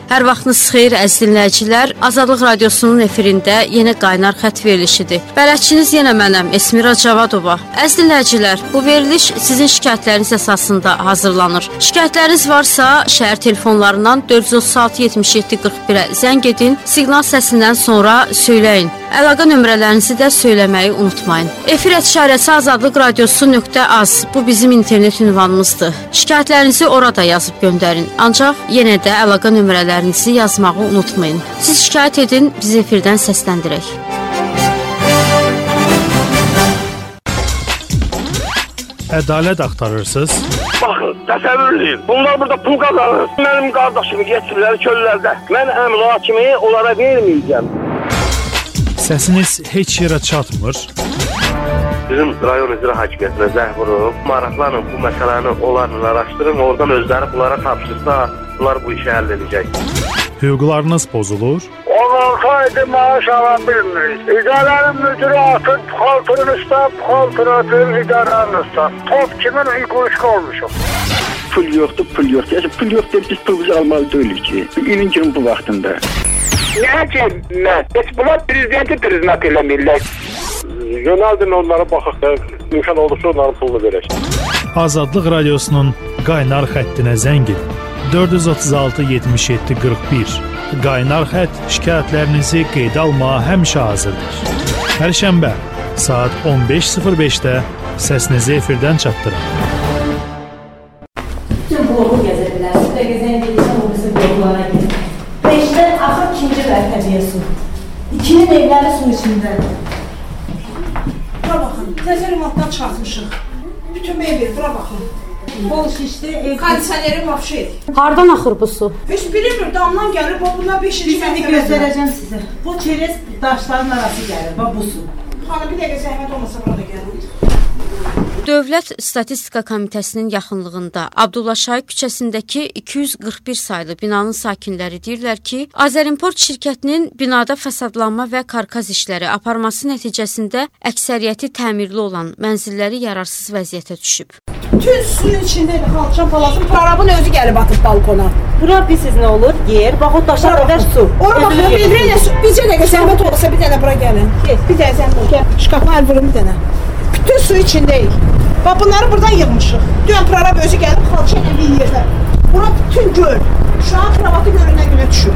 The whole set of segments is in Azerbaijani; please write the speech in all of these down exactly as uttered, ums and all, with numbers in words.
Hər vaxtınız xeyir əziz dinləyicilər. Azadlıq Radiosunun efirində yeni qaynar xətt verilişidir. Bələdçiniz yenə mənəm, Esmira Cavadova. Əziz dinləyicilər, bu veriliş sizin şikayətləriniz əsasında hazırlanır. Şikayətləriniz varsa, şəhər telefonlarından dörd yüz otuz altı yetmiş yeddi qırx birə zəng edin, siqnal səsindən sonra söyləyin. Əlaqə nömrələrinizi də söyləməyi unutmayın. Efir etişarəsi azadlıq radiosu nöqtə az. Bu bizim internet ünvanımızdır. Şikayətlərinizi orada yazıb göndərin. Ancaq yenə də əlaqə nömrələrinizi yazmağı unutmayın. Siz şikayət edin, biz efirdən səsləndirək. Ədalət axtarırsınız? Baxın, təsəvvür edin. Bunlar burada pul qazanır. Mənim qardaşımı getirirlər köllərdə. Mən əmla kimi onlara verməyəcəm. Səsiniz heç yerə çatmır. Bizim rayon icra hakimiyyətinə zəng vurub, maraqlanın bu məsələni onlarla araşdırın, oradan özləri bunlara tapşırsa, bunlar bu işi həll edəcək. Hüquqlarınız pozulur. on altı aydır maaş ala bilmirik. İdarənin müdürü atın, puxaltının üstə, puxaltını atın, idarənin üstə. Top kimin hüquq olmuşum. Pul yoxdur, pul yoxdur. Yəni, pul yoxdur, biz pulumuzu almalı deyilik ki. İlin günün bu vaxtında. Nə ki, nə? Heç bunlar prezidenti prezident eləmirlər. Yönəldin onlara baxaq da, imkan olursa onların pulunu verək. Azadlıq Radiosunun qaynar xəttinə zəng edin. dörd yüz otuz altı yetmiş yeddi qırx bir. Qaynar xətt şikayətlərinizi qeydə almağa həmişə hazırdır. Hər şənbə saat on beş sıfır beşdə səsinizi efirdən çatdırın. Bütün bloku gəzə bilərsiniz. Və gəzən gedirsən o bizim bloklara gedir. Beşdən axır ikinci mərtəbəyə su. İkinin evləri su içindədir. Bura baxın, təzə remontdan çıxartmışıq. Bütün mebel, bura baxın. Bol şişdi, ev... Kondisioneri vapşeydik. Hardan axır bu su? Heç bilinmir, damdan gəlir, bunlar beşinci Bir səni göstərəcəm sizə. Bu çerez daşların arası gəlir, bax bu su. Xanım, bir dəqiqə zəhmət olmasa bura da gəlir. Dövlət Statistika Komitəsinin yaxınlığında Abdullah küçəsindəki iki yüz qırx bir saylı binanın sakinləri deyirlər ki, Azərimport şirkətinin binada fəsadlanma və karkaz işləri aparması nəticəsində əksəriyyəti təmirli olan mənzilləri yararsız vəziyyətə düşüb. Bütün suyun içindəydi, xalçan palazın, prorabın özü gəlib atıb balkona. Bura bilsiz nə olur? Yer, bax o daşa qədər su. Ora baxın, bir dənə su, bircə dəqiqə zəhmət olsa bir dənə bura gəlin. Bir dənə zəhmət olsa, şkafın əl vurun bir dənə. Bütün su içindəyik. Bax, bunları buradan yığmışıq. Dünən prorab özü gəlib, xalça ilə bir yerdə. Bura bütün göl. Şu an kravatı göründən günə düşüb.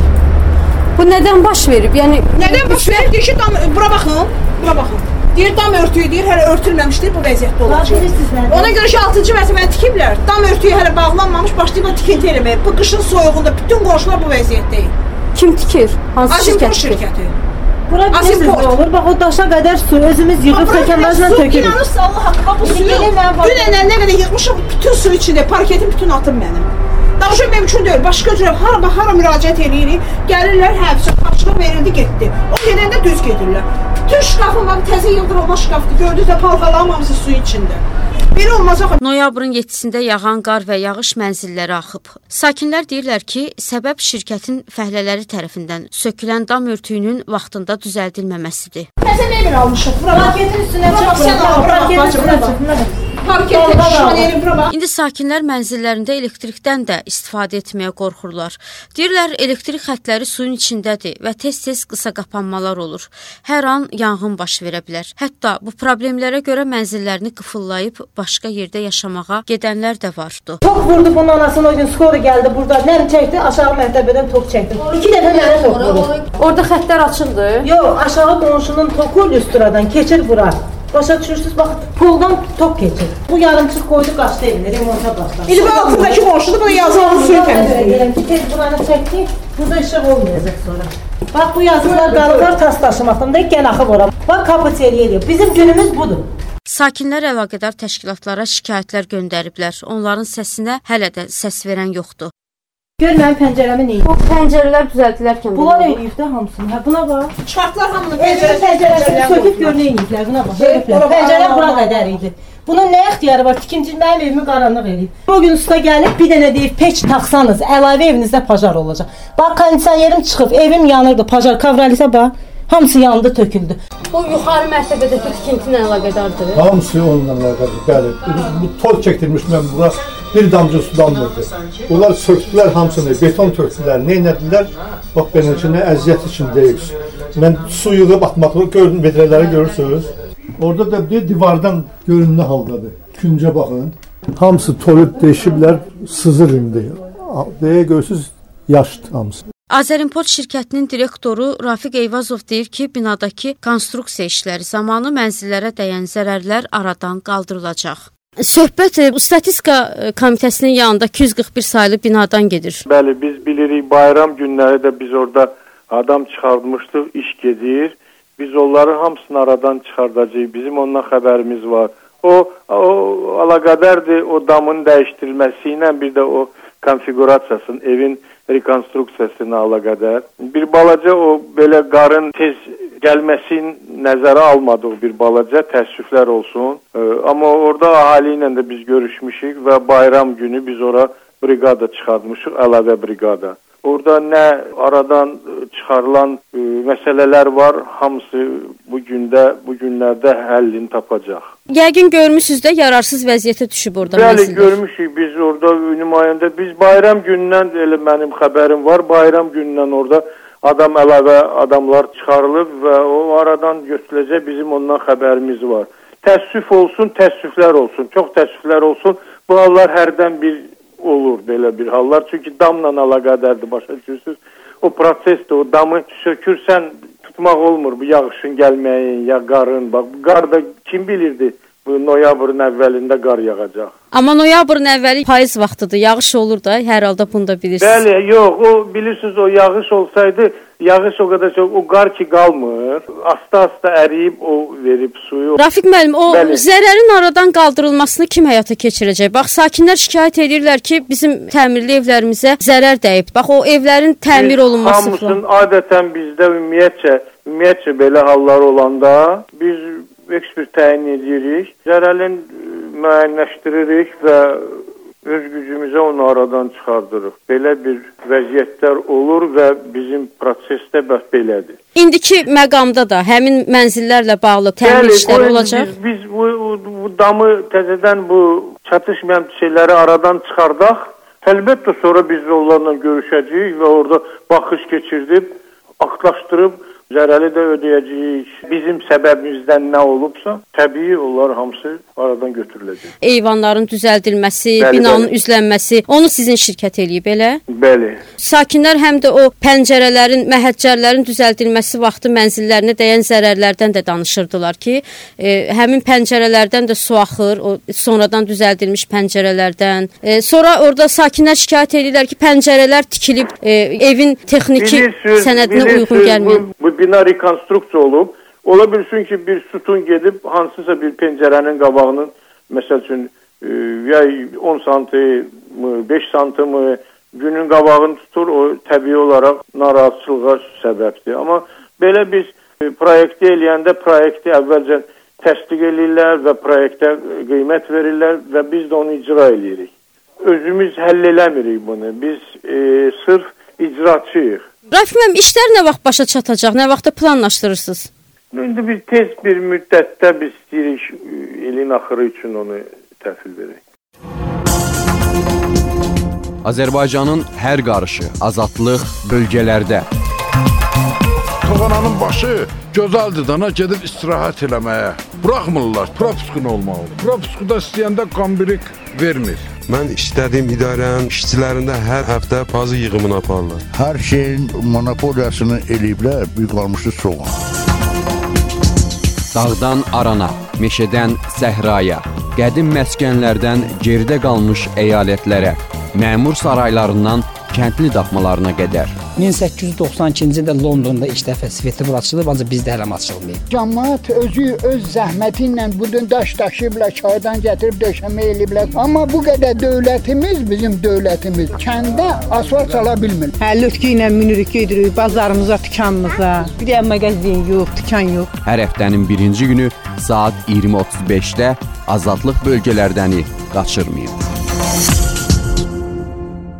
Bu nədən baş verib? Yəni Nədən baş verib? Deyir ki, dam, bura baxın, bura baxın. Deyir, dam örtüyü deyir, hələ örtülməmişdir, bu vəziyyətdə olacaq. Ona görə ki, altıncı mərtəbəni tikiblər. Dam örtüyü hələ bağlanmamış, başlayıb tikinti eləməyə. Bu qışın soyuğunda bütün qonşular bu vəziyyətdəyik. kim tikir? Hansı Azərimport şirkəti. Bura bilirsiniz nə olur? Bax o daşa qədər su özümüz yığıb sökənlərlə tökürük. İnanırsa Allah haqqı, bu suyu dünən nə qədər yığmışam, bütün su içində, parketin bütün atım mənim. Danışım mümkün deyil, başqa cürə hara, hara müraciət edirik, gəlirlər, həbsə, qaçlıq verildi, getdi. O gedəndə düz gedirlər. Bütün şkafım var, təzə yıldırılma şkafdır, gördünüzsə palqalarım hamısı su içində. Biri olmaz axı. Noyabrın yeddisində yağan qar və yağış mənzillərə axıb. Sakinlər deyirlər ki, səbəb şirkətin fəhlələri tərəfindən sökülən dam örtüyünün vaxtında düzəldilməməsidir. Təzə mebel almışıq, bura Parketin üstünə çıxıb, parketin üstünə çıxıb. Parketin şaneli bura bax. İndi sakinlər mənzillərində elektrikdən də istifadə etməyə qorxurlar. Deyirlər, elektrik xətləri suyun içindədir və tez-tez qısa qapanmalar olur. Hər an yanğın baş verə bilər. Hətta bu problemlərə görə mənzillərini qıfıllayıb başqa yerdə yaşamağa gedənlər də vardı. Tok vurdu bunun anasını o gün, skora gəldi burada. Nəm çəkdi, aşağı mərtəbədən tok çəkdi. İki dəfə mənə tok vurdu. Orada xətlər açıldı. Yox, aşağı qonşunun toku lüstradan keçir bura. Başa düşürsünüz, bax, poldan tok keçir. Bu yarımçıq qoydu, qaçdı evinə, remonta başladı. İlmi altındakı qonşudur, buna yazılan suyu təmizləyir. Ki, tez buranı çəkdik, burada işıq olmayacaq sonra. Bax, bu yazılar qalıqlar tas daşımaqında, gən axıb ora. Bax, kapıt eləyir. Bizim günümüz budur. Sakinlər əlaqədar təşkilatlara şikayətlər göndəriblər. Onların səsinə hələ də səs verən yoxdur. Gör mənim pəncərəmi neyib? Bu pəncərələr düzəldilərkən bunlar eləyib də hamısını. Hə, buna bax. Çıxartlar hamını pəncərəsini söküb gör nə eləyiblər, buna bax. Pəncərə bura qədər idi. Bunun nə ixtiyarı var? Tikinci mənim evimi qaranlıq eləyib. O gün usta gəlib bir dənə deyib, peç taxsanız əlavə evinizdə pajar olacaq. Bax, kondisionerim çıxıb, evim yanırdı, pajar kavralisə bax. Hamısı yandı, töküldü. Bu yuxarı mərtəbədəki tikinti ilə əlaqədardır? Hamısı onunla əlaqədardır, bəli. Bu tol çəkdirmiş mən bura Bir damcı su damladı. Onlar söktülər hamısını, beton tökdülər. Nə etdilər? Bax beləsinə əziyyət içindəyik. Mən su yığıb atmaqlı gördüm, vedrələri görürsünüz. Orada da bir divardan görünmə haldadır. Küncə baxın. Hamısı toyub deşiblər, sızır indi. Deyə görürsünüz, yaşdır hamısı. Azərimport şirkətinin direktoru Rafiq Eyvazov deyir ki, binadakı konstruksiya işləri zamanı mənzillərə dəyən zərərlər aradan qaldırılacaq. Söhbət statistika komitəsinin yanında iki yüz qırx bir saylı binadan gedir. Bəli, biz bilirik, bayram günləri də biz orada adam çıxartmışdıq, iş gedir. Biz onları hamısını aradan çıxardacağıq. Bizim ondan xəbərimiz var. O, o əlaqədardır o damın dəyişdirilməsi ilə bir də o konfigurasiyasının, evin rekonstruksiyasına əlaqədar. Bir balaca o belə qarın tez gəlməsini nəzərə almadıq bir balaca, təəssüflər olsun. Ee, amma orada əhali ilə də biz görüşmüşük və bayram günü biz ora briqada çıxartmışıq, əlavə briqada. Orada nə aradan çıxarılan e, məsələlər var, hamısı bu gündə, bu günlərdə həllini tapacaq. Yəqin görmüsünüz də yararsız vəziyyətə düşüb orada Bəli, məsələ. görmüşük biz orada nümayəndə. Biz bayram günündən elə mənim xəbərim var. Bayram günündən orada adam əlavə adamlar çıxarılıb və o aradan götürüləcək, bizim ondan xəbərimiz var. Təəssüf olsun, təəssüflər olsun, çox təəssüflər olsun. Bu hallar hərdən bir olur belə bir hallar. Çünki damla əlaqədardır, başa düşürsünüz. O prosesdə o damı sökürsən tutmaq olmur. Bu yağışın gəlməyin, ya qarın. Bax, qar da kim bilirdi bu noyabrın əvvəlində qar yağacaq. Amma noyabrın əvvəli payız vaxtıdır. Yağış olur da, hər halda bunu da bilirsiniz. Bəli, yox, o bilirsiniz o yağış olsaydı, yağış o qədər çox, o qar ki qalmır. Asta-asta əriyib o verib suyu. Rafiq müəllim, o Bəli. zərərin aradan qaldırılmasını kim həyata keçirəcək? Bax, sakinlər şikayət edirlər ki, bizim təmirli evlərimizə zərər dəyib. Bax, o evlərin təmir biz olunması hamısın falan. Adətən bizdə ümumiyyətcə, ümumiyyətcə belə hallar olanda biz ekspert təyin edirik, zərərin müəyyənləşdiririk və öz gücümüzə onu aradan çıxardırıq. Belə bir vəziyyətlər olur və bizim prosesdə bəs belədir. İndiki məqamda da həmin mənzillərlə bağlı təmir işləri olacaq? Biz, biz bu, bu damı təzədən bu çatışmayan şeyləri aradan çıxardaq. Əlbəttə sonra biz onlarla görüşəcəyik və orada baxış keçirdib, aktlaşdırıb, zərəli də ödəyəcəyik. Bizim səbəbimizdən nə olubsa, təbii onlar hamısı aradan götürüləcək. Eyvanların düzəldilməsi, bəli, binanın bəli. üzlənməsi, onu sizin şirkət eləyib, elə? Bəli. Sakinlər həm də o pəncərələrin, məhəccərlərin düzəldilməsi vaxtı mənzillərinə dəyən zərərlərdən də danışırdılar ki, e, həmin pəncərələrdən də su axır, o sonradan düzəldilmiş pəncərələrdən. E, sonra orada sakinlər şikayət edirlər ki, pəncərələr tikilib, e, evin texniki bilirsiniz, sənədinə bilirsiniz, uyğun gəlmir. Bu, bu bina rekonstruksiya olub. Ola bilsin ki, bir sütun gedib hansısa bir pəncərənin qabağının, məsəl üçün, e, ya on santim, beş santim günün qabağını tutur, o təbii olaraq narahatçılığa səbəbdir. Amma belə biz e, proyekti eləyəndə proyekti əvvəlcə təsdiq eləyirlər və proyektə qiymət verirlər və biz də onu icra eləyirik. Özümüz həll eləmirik bunu. Biz e, sırf icraçıyıq. Rafiq müəllim, işlər nə vaxt başa çatacaq, nə vaxtda planlaşdırırsınız? İndi biz tez bir müddətdə biz istəyirik ilin axırı üçün onu təhvil verək. Azərbaycanın hər qarışı, azadlıq bölgələrdə. Toğananın başı gözəldir dana gedib istirahət eləməyə. Buraxmırlar, propuskun olmalı. Propuskuda istəyəndə qambirik vermir. Mən istədiyim idarənin işçilərində hər həftə pazı yığımını aparırlar. Hər şeyin monopoliyasını eləyiblər, bir qalmışdı soğan. Dağdan arana, meşədən səhraya, qədim məskənlərdən geridə qalmış əyalətlərə, məmur saraylarından kəndli daxmalarına qədər. min səkkiz yüz doxsan ikinci ildə Londonda ilk dəfə festival açılıb, ancaq bizdə hələ açılmayıb. Cəmaət özü öz zəhməti ilə bu gün daş daşıyıblar, çaydan gətirib döşəmə eləyiblər. Amma bu qədər dövlətimiz, bizim dövlətimiz kəndə asfalt sala bilmir. Həlütkü ilə minirik gedirik bazarımıza, dükanımıza. Bir də mağazin yox, dükan yox. Hər həftənin birinci günü saat iyirmi otuz beşdə Azadlıq bölgələrdəni qaçırmayın.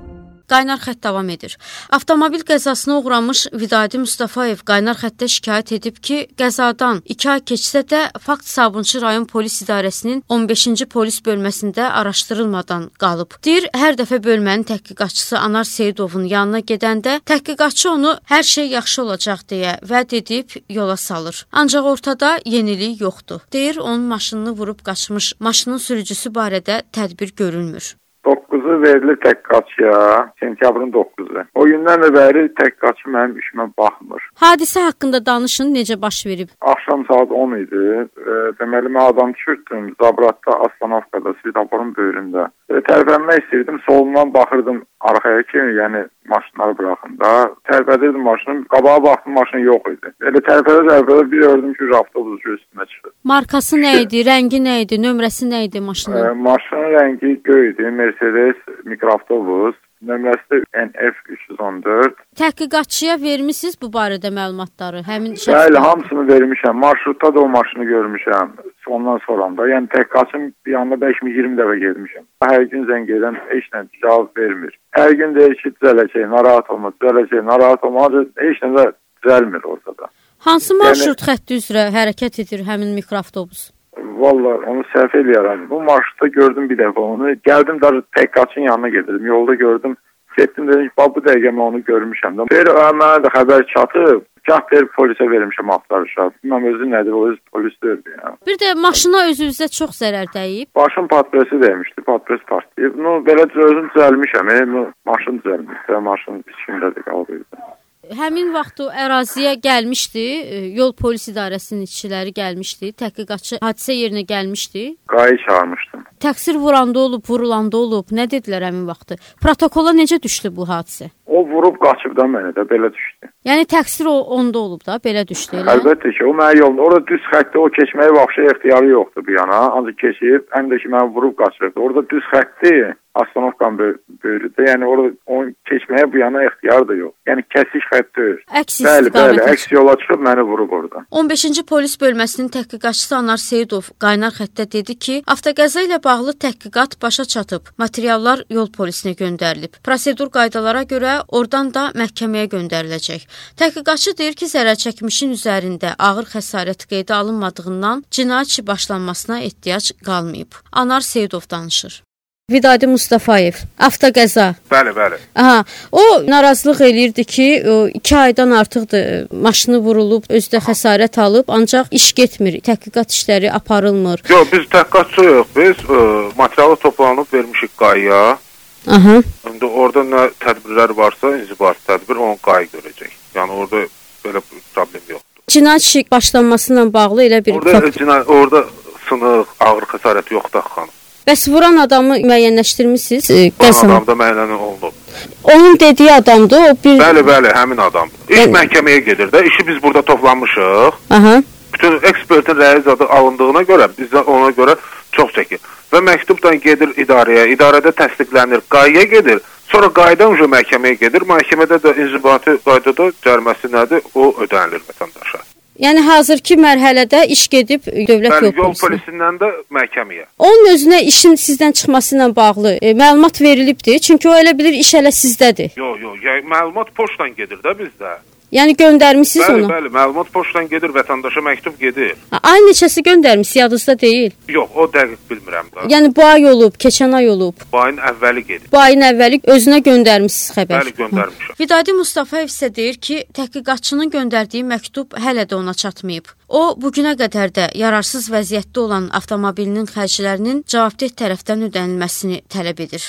Qaynar xətt davam edir. Avtomobil qəzasına uğramış Vidadi Mustafayev qaynar xəttə şikayət edib ki, qəzadan iki ay keçsə də fakt Sabunçu rayon polis idarəsinin on beşinci polis bölməsində araşdırılmadan qalıb. Deyir, hər dəfə bölmənin təhqiqatçısı Anar Seyidovun yanına gedəndə təhqiqatçı onu hər şey yaxşı olacaq deyə vəd edib yola salır. Ancaq ortada yenilik yoxdur. Deyir, onun maşınını vurub qaçmış maşının sürücüsü barədə tədbir görülmür. doqquzu verilir təhqiqatçıya, sentyabrın doqquzu. O gündən də bəri təhqiqatçı mənim işimə baxmır. Hadisə haqqında danışın, necə baş verib? Axşam saat on idi. E, deməli, mən adam düşürdüm. Zabratda, Aslanovkada, svetoforun böyründə. E, tərpənmək istəyirdim. Solundan baxırdım arxaya ki, yəni maşınları buraxında. Tərpədirdim maşını. Qabağa baxdım, maşın yox idi. Elə tərpədə-tərpədə bir gördüm ki, avtobus üstümə çıxdı. Markası nə idi, rəngi nə idi, nömrəsi nə idi maşının? E, maşının rəngi göydü. Mercedes mikroavtobus. Nömrəsi N F üç yüz on dörd. Təhqiqatçıya vermisiniz bu barədə məlumatları? Həmin şəxs. Bəli, hamısını vermişəm. Marşrutda da o maşını görmüşəm. Ondan sonra da. Yəni təhqiqatçının bir anda beş min iyirmi dəfə getmişəm. Hər gün zəng edən heç nə cavab vermir. Hər gün deyir ki, düzələcək, narahat olma, düzələcək, narahat olma. Heç nə də düzəlmir ortada. Hansı marşrut yəni, xətti üzrə hərəkət edir həmin mikroavtobus? Vallahi onu səhv eləyərəm. Bu marşrutda gördüm bir dəfə onu. Gəldim də təhqiqatçının yanına gedirdim. Yolda gördüm. Getdim dedim ki, bu dəqiqə mən onu görmüşəm. Deyir, mənə də xəbər çatıb. Gah deyir, polisə vermişəm axtarışa. Bilməm özü nədir, o öz polis deyirdi. Yəni. Bir də maşına özünüzə çox zərər dəyib. Başım patresi dəymişdi, patres partlayıb. No, belə özüm düzəlmişəm. E, maşın düzəlmişdi, maşın içindədir, qalıydı. Həmin vaxt o əraziyə gəlmişdi, yol polis idarəsinin işçiləri gəlmişdi, təhqiqatçı hadisə yerinə gəlmişdi. Qayı çağırmışdım. Təqsir vuranda olub, vurulanda olub, nə dedilər həmin vaxtı? Protokola necə düşdü bu hadisə? O vurub qaçıb da mənə də belə düşdü. Yəni təqsir o onda olub da, belə düşdü elə? Əlbəttə ki, o mənə yolda, orada düz xəttdə o keçməyə vəxşi ixtiyarı yoxdur bir yana, ancaq keçib, həm də ki mənə vurub qaçırdı. Orada düz xəttdə Aslanovkan böyrüdə, yəni orada onu keçməyə bu yana ixtiyar da yox. Yəni kəsiş xətt deyil. Əks istiqamət. Bəli, bəli, əks yola çıxıb məni vurub orada. on beşinci polis bölməsinin təhqiqatçısı Anar Seyidov qaynar xəttdə dedi ki, avtoqəza ilə bağlı təhqiqat başa çatıb. Materiallar yol polisinə göndərilib. Prosedur qaydalara görə oradan da məhkəməyə göndəriləcək. Təhqiqatçı deyir ki, zərər çəkmişin üzərində ağır xəsarət qeydə alınmadığından cinayət işi başlanmasına ehtiyac qalmayıb. Anar Seyidov danışır. Vidadi Mustafayev, avtoqəza. Bəli, bəli. Aha, o narazılıq eləyirdi ki, iki aydan artıqdır maşını vurulub, özü də xəsarət alıb, ancaq iş getmir, təhqiqat işləri aparılmır. Yox, biz təhqiqatçı yox, biz ə, materialı toplanıb vermişik qayıya. Aha. İndi orada nə tədbirlər varsa, inzibati tədbir onu qayı görəcək. Yəni orada belə problem yoxdur. Cinayət işi başlanmasıyla bağlı elə bir orada, fakt... cinayət, orada sınıq, ağır xəsarət yoxdur xanım. Bəs vuran adamı müəyyənləşdirmisiniz? Vuran adam da müəyyən olunub. Onun dediyi adamdır, o bir... Bəli, bəli, həmin adam. İş yəni... məhkəməyə gedir də, işi biz burada toplanmışıq. Aha. Bütün ekspertin rəyi zadı alındığına görə, bizdə ona görə çox çəkir. Və məktubdan gedir idarəyə, idarədə təsdiqlənir, qayıya gedir. Sonra qayıdan uca məhkəməyə gedir, məhkəmədə də inzibati qaydada cəriməsi nədir, o ödənilir vətəndaşa. Yəni hazırki mərhələdə iş gedib dövlət Bəli, yol polisinə. Yol polisindən də məhkəməyə. Onun özünə işin sizdən çıxması ilə bağlı e, məlumat verilibdir. Çünki o elə bilir iş elə sizdədir. Yox, yox, yəni məlumat poçtdan gedir də bizdə. Yəni göndərmisiniz bəli, onu? Bəli, bəli, məlumat poçtdan gedir, vətəndaşa məktub gedir. Ay neçəsi göndərmisiniz, yadınızda deyil? Yox, o dəqiq bilmirəm da. Yəni bu ay olub, keçən ay olub. Bu ayın əvvəli gedir. Bu ayın əvvəli özünə göndərmisiniz xəbər. Bəli, göndərmişəm. Vidadi Mustafayev isə deyir ki, təhqiqatçının göndərdiyi məktub hələ də ona çatmayıb. O, bugünə qədər də yararsız vəziyyətdə olan avtomobilinin xərclərinin cavabdeh tərəfdən ödənilməsini tələb edir.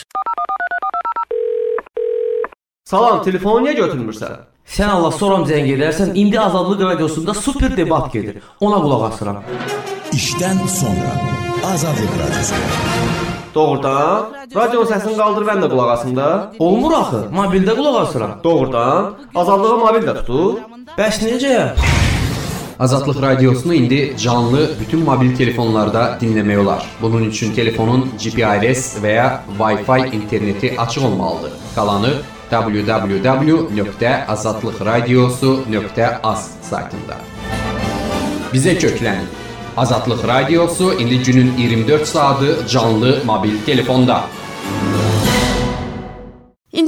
Salam, telefonu niyə götürmürsən? Sən Allah soram zəng edərsən, indi Azadlıq radiosunda super debat gedir. Ona qulaq asıram. İşdən sonra Azadlıq radiosu. Doğrudan? Radionun səsini qaldır, mən də qulaq asım da. Olmur axı, mobildə qulaq asıram. Doğrudan? Azadlığı mobildə tutur. Bəs necə? Azadlıq radiosunu indi canlı bütün mobil telefonlarda dinləmək olar. Bunun üçün telefonun G P R S və ya Wi-Fi interneti açıq olmalıdır. Qalanı w w w nöqtə azadlıq radiosu nöqtə az saytında. Bizə köklənin. Azadlıq radiosu indi günün iyirmi dörd saatı canlı mobil telefonda. İndi də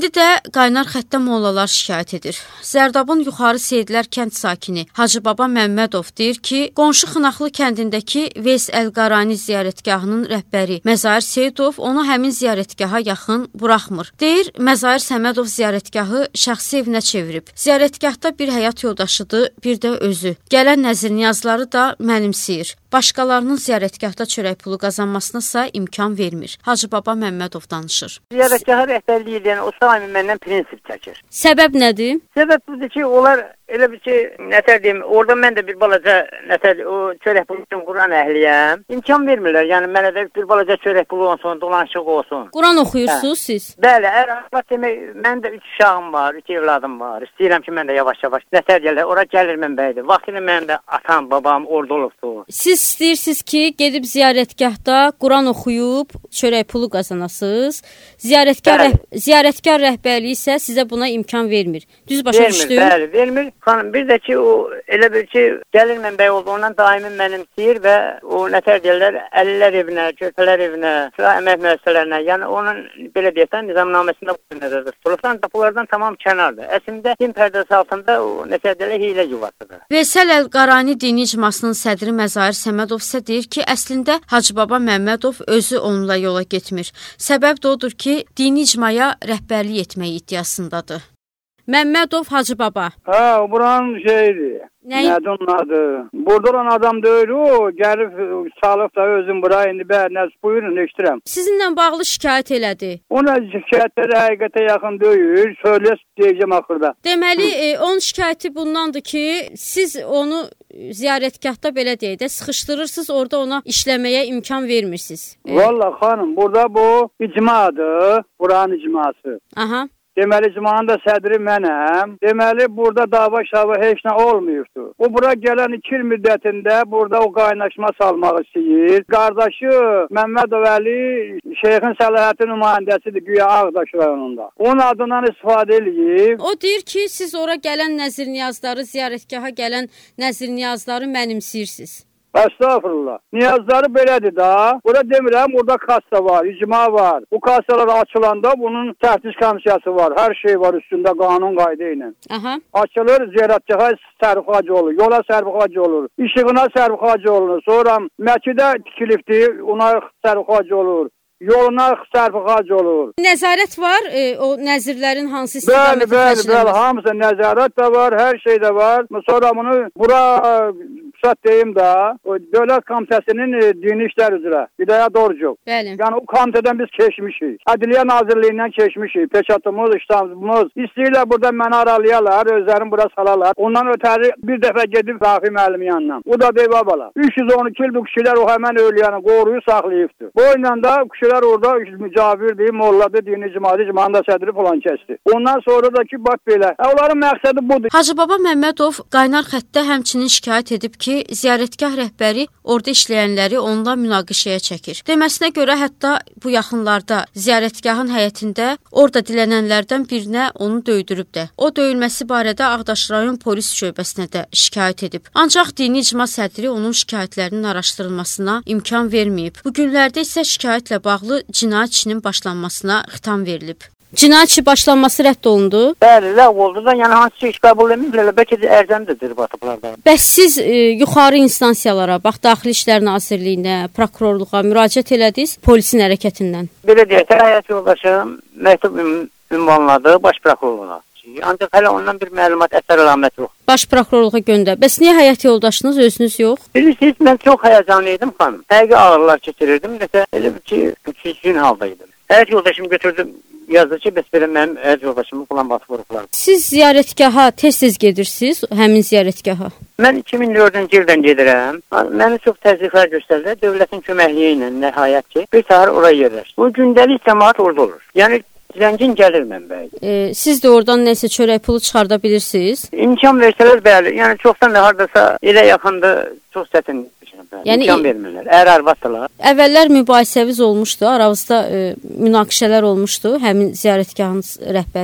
qaynar xəttə mollalar şikayət edir. Zərdabın Yuxarı Seyidlər kənd sakini Hacı Baba Məmmədov deyir ki, qonşu Xınaxlı kəndindəki Veys Əl-Qarani ziyarətgahının rəhbəri Məzahir Seyidov onu həmin ziyarətgaha yaxın buraxmır. Deyir, Məzahir Səmədov ziyarətgahı şəxsi evinə çevirib. Ziyarətgahda bir həyat yoldaşıdır, bir də özü. Gələn nəzir niyazları da mənimsəyir. Başqalarının ziyarətgahda çörək pulu qazanmasına ise imkan vermir. Hacı Baba Məmmədov danışır. Ziyarətgaha rəhbərliyi edən o saimi məndən prinsip çəkir. Səbəb nədir? Səbəb budur ki, onlar elə bir ki, nətər deyim, orada mən də bir balaca nətər o çörək pulu üçün Quran əhliyəm. İmkan vermirlər. Yəni mənə də bir balaca çörək pulu olsun, dolanışıq olsun. Quran oxuyursunuz hə. Siz? Bəli, ərəbat demək, mən də üç uşağım var, üç evladım var. İstəyirəm ki, mən də yavaş-yavaş nətər gələr, ora gəlir mənbəydir. Vaxtında mənim də atam, babam orada olubdu. Siz istəyirsiniz ki, gedib ziyarətgahda Quran oxuyub çörək pulu qazanasınız. Ziyarətkar rəh ziyarətkar rəhbərliyi isə sizə buna imkan vermir. Düz başa düşdüm? Bəli, vermir. Xanım, bir də ki, o elə bir ki, gəlir mənbəy olduğundan daimi mənimsəyir və o nətər deyirlər, əlillər evinə, körpələr evinə, sıra əmək müəssisələrinə, yəni onun belə deyəsən nizamnaməsində bu nəzərdə tutulursan, bunlardan tamam kənardır. Əslində din pərdəsi altında o nətər deyirlər, hiylə yuvasıdır. Veys Əl-Qarani dini icmasının sədri Məzahir Səmədov isə deyir ki, əslində Hacı Baba Məmmədov özü onunla yola getmir. Səbəb də odur ki, dini icmaya rəhbərlik etmək iddiasındadır. Məmmədov Hacı Baba. Ha, buranın şeydi. Nədir onun adı? Burada olan adam deyil o, gəlib salıb da özüm bura indi bəyənəz. Buyurun, eşdirəm. Sizinlə bağlı şikayət elədi. Ona şikayətləri həqiqətə yaxın deyil, söyləs deyəcəm axırda. Deməli, e, onun şikayəti bundandır ki, siz onu ziyarətgahda belə deyək də sıxışdırırsınız, orada ona işləməyə imkan vermirsiniz. E, Vallahi xanım, burada bu icmadır, buranın icması. Aha. Deməli, icmanın da sədri mənəm. Deməli, burada dava şava heç nə olmuyubdur. O, bura gələn iki il müddətində burada o qaynaşma salmaq istəyir. Qardaşı Məmmədov Əli Şeyxin Səlahiyyəti nümayəndəsidir, güya Ağdaş rayonunda. Onun adından istifadə eləyib. O deyir ki, siz ora gələn nəzir niyazları, ziyarətgaha gələn nəzir niyazları mənimsiyirsiniz. Estağfurullah. Niyazları belədir da. Burada demirəm, burada kassa var, icma var. Bu kassalar açılanda bunun təhtis komissiyası var. Hər şey var üstündə qanun qayda ilə. Aha. Açılır, ziyarətgaha sərfxac olur, yola sərfxac olur, işığına sərfxac olur. Sonra məkidə tikilibdir, ona sərfxac olur. Yoluna sərfxac olur. Nəzarət var, e, o nəzirlərin hansı istiqamətə bəli, bəli, bəli, hamısı nəzarət də var, hər şey də var. Sonra bunu bura qısat deyim də, o Dövlət Komitəsinin e, dini işlər üzrə, İdaya Dorcuq. Bəli. Yəni o komitədən biz keçmişik. Ədliyyə Nazirliyindən keçmişik. Peşatımız, iştamımız. İstəyirlər burada məni aralayarlar, özlərini bura salarlar. Ondan ötəri bir dəfə gedib Rafi müəllimin yanına. O da deyib abala. üç yüz on iki il bu kişilər o həmən ölüyəni qoruyu saxlayıbdır. Bu ilə də kişilər orada mücavir molladı, dini icmadı, icmanın da sədri falan kəsdi. Ondan sonra da ki, bax belə. E, onların məqsədi budur. Hacı Baba Məmmədov qaynar xəttdə həmçinin şikayət edib ki, ziyarətgah rəhbəri orada işləyənləri onunla münaqişəyə çəkir. Deməsinə görə hətta bu yaxınlarda ziyarətgahın həyətində orada dilənənlərdən birinə onu döydürüb də. O döyülməsi barədə Ağdaş rayon polis şöbəsinə də şikayət edib. Ancaq dini icma sədri onun şikayətlərinin araşdırılmasına imkan verməyib. Bu günlərdə isə şikayətlə bağlı cinayət işinin başlanmasına xitam verilib. Cinayət işi başlanması rədd olundu? Bəli, ləğv oldu da, yəni hansı iş qəbul edilmir, bəlkə də ərzəmdir batıqlardan. Bəs siz e, yuxarı instansiyalara, bax Daxili İşlər Nazirliyinə, prokurorluğa müraciət elədiniz polisin hərəkətindən? Belə deyək, həyat yoldaşım məktub ünvanladı baş prokurorluğa. Ancaq hələ ondan bir məlumat, əsər əlamət yox. Baş prokurorluğa göndər. Bəs niyə həyat yoldaşınız özünüz yox? Bilirsiniz, mən çox həyəcanlı idim xanım. Həqiqi ağrılar keçirirdim. Nəsə elə bir ki, gücsüzlüyün haldaydım. Həyat yoldaşımı götürdüm. Yazdı ki, bəs belə mənim həyat yoldaşımı falan batıb vurublar. Siz ziyarətgaha tez-tez gedirsiniz, həmin ziyarətgaha? Mən iki min dördüncü ildən gedirəm. Məni çox təzyiqlər göstərdilər. Dövlətin köməkliyi ilə nəhayət ki, bir səhər oraya yerləşdim. Bu gündəlik cəmaət orada olur. Yəni zəngin gəlir mənbəyə. E, siz də oradan nəsə çörək pulu çıxarda bilirsiniz? İmkan versələr bəli. Yəni çoxdan da hardasa elə yaxında çox çətin. Yəni imkan vermirlər. Ər arvadılar. Əvvəllər mübahisəviz olmuşdu, aranızda e, münaqişələr olmuşdu həmin ziyarətgahın rəhbəri ilə.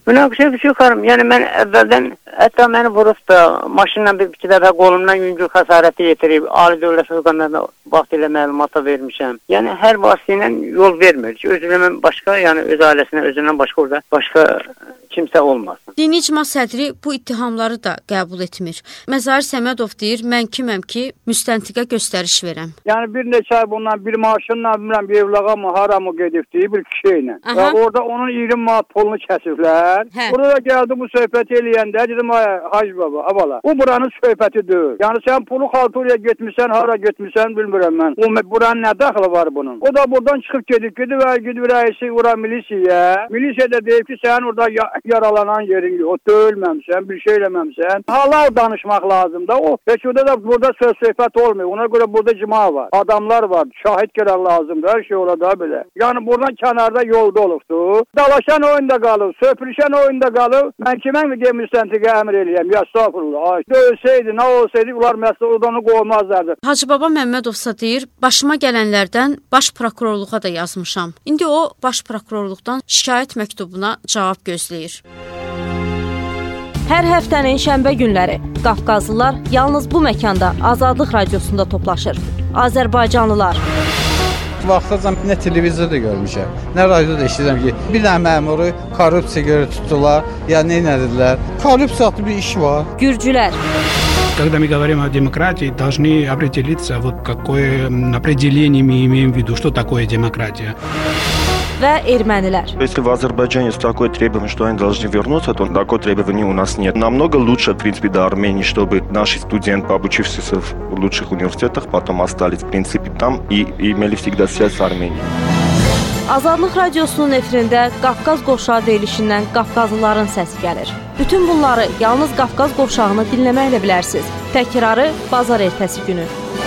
Münaqişə bir şey yoxarım. Yəni mən əvvəldən hətta məni vurub da maşınla bir iki dəfə qolumdan yüngül xəsarəti yetirib, ali dövlət orqanlarına vaxt ilə məlumata vermişəm. Yəni hər vasitə ilə yol vermir ki, özündən başqa, yəni öz ailəsinə, özündən başqa orada başqa kimsə olmasın. Dini icma sədri bu ittihamları da qəbul etmir. Məzahir Səmədov deyir, mən kiməm ki, müstəntiqə göstəriş verəm. Yəni bir neçə ay bundan bir maşınla bilmirəm bir evlağa mı, hara mı gedib deyib bir kişi ilə. Və orada onun iyirmi manat pulunu kəsiblər. Hə. Orada gəldi bu söhbət eləyəndə dedim ay Hacı baba, abala. Bu buranın söhbəti deyil. Yəni sən pulu xalturaya getmirsən, hara getmirsən bilmirəm mən. O buranın nə daxili var bunun? O da buradan çıxıb gedib, gedib və gedib rəisi ora milisiya. Milisiya da deyib ki, sən orada ya yaralanan yerin yox, döyülməmsən, bir şey eləməmsən. Halal danışmaq lazım da. O Beşoda da burada söz söhbət olmuyor. Ona görə burada cima var. Adamlar var. Şahid gələn lazımdır. Hər şey ola da belə. Yəni buradan kənarda yolda olubdu. Dalaşan oyunda qalıb, söpürüşən oyunda qalıb. Mən kimə mi deyim müstəntiqə əmr eləyəm? Ya estağfurullah. Dövsəydi, nə olsaydı onlar məsələdanı qoymazlardı. Hacı Baba Məmmədovsa deyir, başıma gələnlərdən baş prokurorluğa da yazmışam. İndi o baş prokurorluqdan şikayət məktubuna cavab gözləyir. Hər həftənin şənbə günləri Qafqazlılar yalnız bu məkanda Azadlıq Radiosunda toplaşır. Azərbaycanlılar. Vaxtacan nə televizorda görmüşəm, nə radioda eşidirəm ki, bir dənə məmuru korrupsiya görə tutdular, ya nə edildilər. Korrupsiya bir iş var. Gürcülər. Когда мы говорим о демократии, должны определиться, вот какое определение мы имеем в виду, что такое демократия. Və ermənilər. Если в Азербайджане есть такое требование, что они должны вернуться, то такое требование у нас нет. Намного лучше, в принципе, до Армении, чтобы наши студенты, обучившиеся в лучших университетах, потом остались, в принципе, там и имели всегда связь с Арменией. Azadlıq Radiosunun efirində Qafqaz qovşağı deyilişindən Qafqazlıların səsi gəlir. Bütün bunları yalnız Qafqaz qovşağını dinləməklə bilərsiniz. Təkrarı bazar ertəsi günü.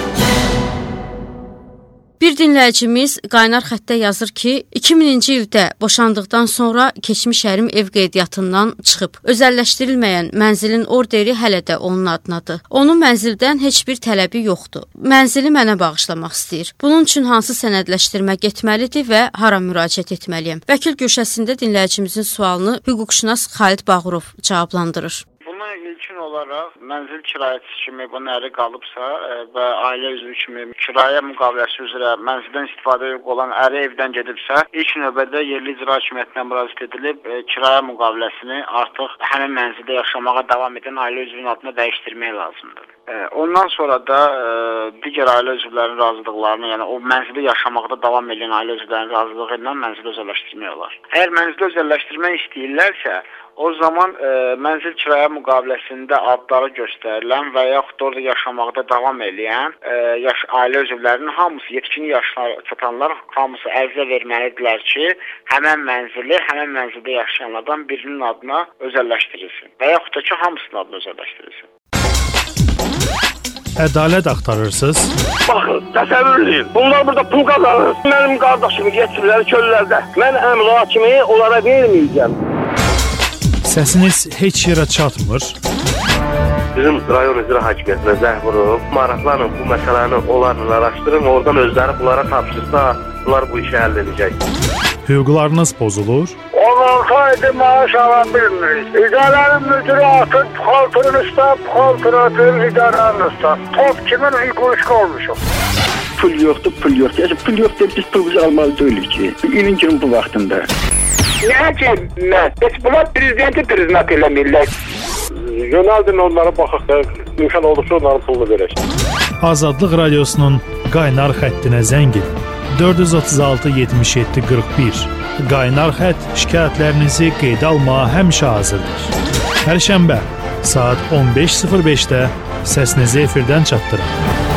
Bir dinləyicimiz qaynar xəttə yazır ki, iki mininci ildə boşandıqdan sonra keçmiş ərim ev qeydiyyatından çıxıb. Özəlləşdirilməyən mənzilin orderi hələ də onun adınadır. Onun mənzildən heç bir tələbi yoxdur. Mənzili mənə bağışlamaq istəyir. Bunun üçün hansı sənədləşdirmə getməlidir və hara müraciət etməliyəm? Vəkil Güşəsində dinləyicimizin sualını hüquqşünas Xalid Bağırov cavablandırır. İlkin olaraq mənzil kirayəçisi kimi bu nəri qalıbsa və ailə üzvü kimi kirayə müqaviləsi üzrə mənzildən istifadə olan əri evdən gedibsə, ilk növbədə yerli icra hakimiyyətinə müraciət edilib e, kirayə müqaviləsini artıq həmin mənzildə yaşamağa davam edən ailə üzvünün adına dəyişdirmək lazımdır. E, ondan sonra da e, digər ailə üzvlərinin razılıqlarını, yəni o mənzildə yaşamaqda davam edən ailə üzvlərinin razılığı ilə mənzili özəlləşdirmək olar. Əgər mənzili özəlləşdirmək istəyirlərsə, o zaman e, mənzil kirayə müqaviləsində adları göstərilən və yaxud orada yaşamaqda davam edən e, yaş, ailə üzvlərinin hamısı, yetkin yaşına çatanlar hamısı ərizə verməlidirlər ki, həmən mənzili, həmən mənzildə yaşayanlardan birinin adına özəlləşdirilsin və yaxud da ki, hamısının adına özəlləşdirilsin. Ədalət axtarırsınız? Baxın, təsəvvür edin. Bunlar burada pul qazanır. Mənim qardaşımı getirilər köllərdə. Mən əmlak kimi onlara verməyəcəm. Səsiniz heç yerə çatmır. Bizim rayon icra hakimiyyətinə zəng vurub, maraqlanın bu məsələni onlarla araşdırın, oradan özləri bunlara tapşırsa, bunlar bu işi həll edəcək. Hüquqlarınız pozulur? on altı aydır maaş ala bilmirik. İdarənin müdürü atın, xaltırın üstə, xaltırın atın, idarənin üstə. Top kimin hüququşka olmuşum. Pul yoxdur, pul yoxdur. Yəni, pul yoxdur, biz pulumuzu almalı deyilik ki, ilin günün bu vaxtında. Nə ki, mən? Heç bunlar prezidenti priznat eləmirlər. Yönəldin onlara baxaq da, imkan olursa onların pulunu verək. Azadlıq Radiosunun qaynar xəttinə zəng edin. dörd yüz otuz altı yetmiş yeddi qırx bir. Qaynar xətt şikayətlərinizi qeydə almağa həmişə hazırdır. Hər şənbə saat on beş sıfır beşdə səsinizi efirdən çatdırın.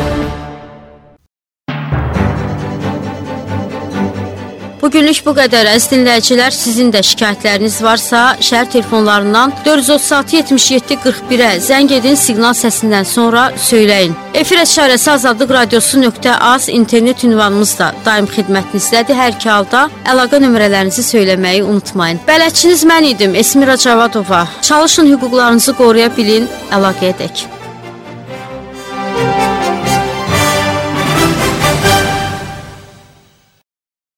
Bugünlük bu qədər. Əziz dinləyicilər, sizin də şikayətləriniz varsa, şəhər telefonlarından dörd yüz otuz altı yetmiş yeddi qırx birə zəng edin, siqnal səsindən sonra söyləyin. Efir əşarəsi azadlıq radiosu nöqtə az internet ünvanımız da daim xidmətinizdədir. Hər iki halda əlaqə nömrələrinizi söyləməyi unutmayın. Bələdçiniz mən idim, Esmira Cavadova. Çalışın, hüquqlarınızı qoruya bilin, əlaqə edək.